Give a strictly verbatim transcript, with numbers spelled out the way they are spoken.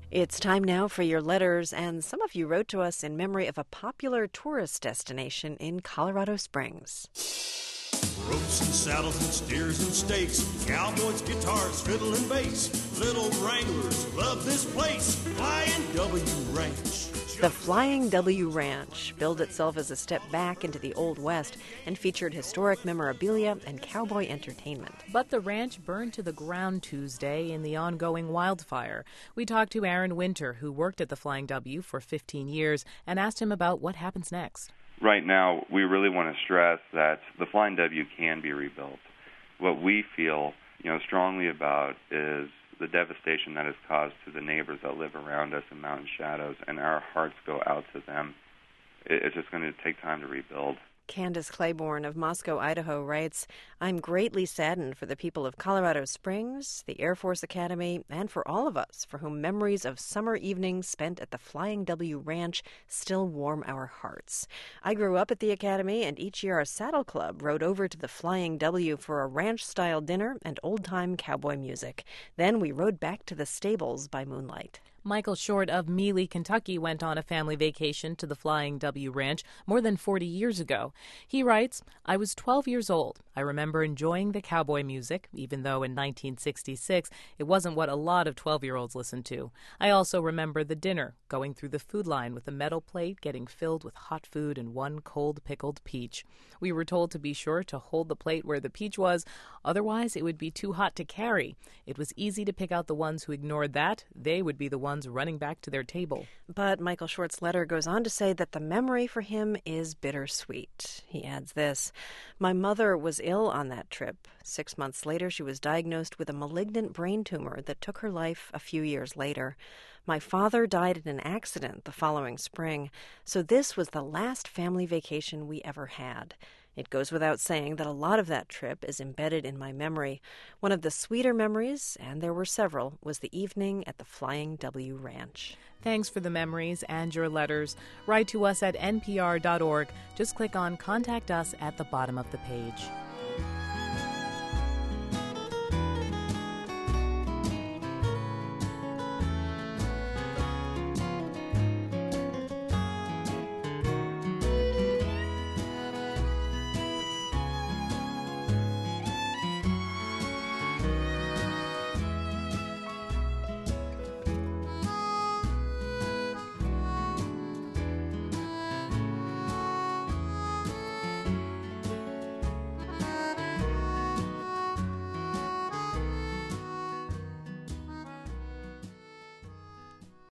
It's time now for your letters, and some of you wrote to us in memory of a popular tourist destination in Colorado Springs. Ropes and saddles and steers and stakes, cowboys, guitars, fiddle and bass. Little Wranglers love this place, Flying W Ranch. The Flying W Ranch billed itself as a step back into the Old West and featured historic memorabilia and cowboy entertainment. But the ranch burned to the ground Tuesday in the ongoing wildfire. We talked to Aaron Winter, who worked at the Flying W for fifteen years, and asked him about what happens next. Right now, we really want to stress that the Flying W can be rebuilt. What we feel, you know, strongly about is the devastation that is caused to the neighbors that live around us in Mountain Shadows, and our hearts go out to them. It's just going to take time to rebuild. Candace Claiborne of Moscow, Idaho writes, I'm greatly saddened for the people of Colorado Springs, the Air Force Academy, and for all of us for whom memories of summer evenings spent at the Flying W Ranch still warm our hearts. I grew up at the Academy, and each year our Saddle Club rode over to the Flying W for a ranch-style dinner and old-time cowboy music. Then we rode back to the stables by moonlight. Michael Short of Mealy, Kentucky, went on a family vacation to the Flying W Ranch more than forty years ago. He writes, I was twelve years old. I remember enjoying the cowboy music, even though in nineteen sixty-six it wasn't what a lot of twelve-year-olds listened to. I also remember the dinner, going through the food line with a metal plate getting filled with hot food and one cold pickled peach. We were told to be sure to hold the plate where the peach was, otherwise it would be too hot to carry. It was easy to pick out the ones who ignored that. They would be the ones running back to their table. But Michael Short's letter goes on to say that the memory for him is bittersweet. He adds this, my mother was ill on that trip. Six months later, she was diagnosed with a malignant brain tumor that took her life a few years later. My father died in an accident the following spring, so this was the last family vacation we ever had. It goes without saying that a lot of that trip is embedded in my memory. One of the sweeter memories, and there were several, was the evening at the Flying W Ranch. Thanks for the memories and your letters. Write to us at N P R dot org. Just click on Contact Us at the bottom of the page.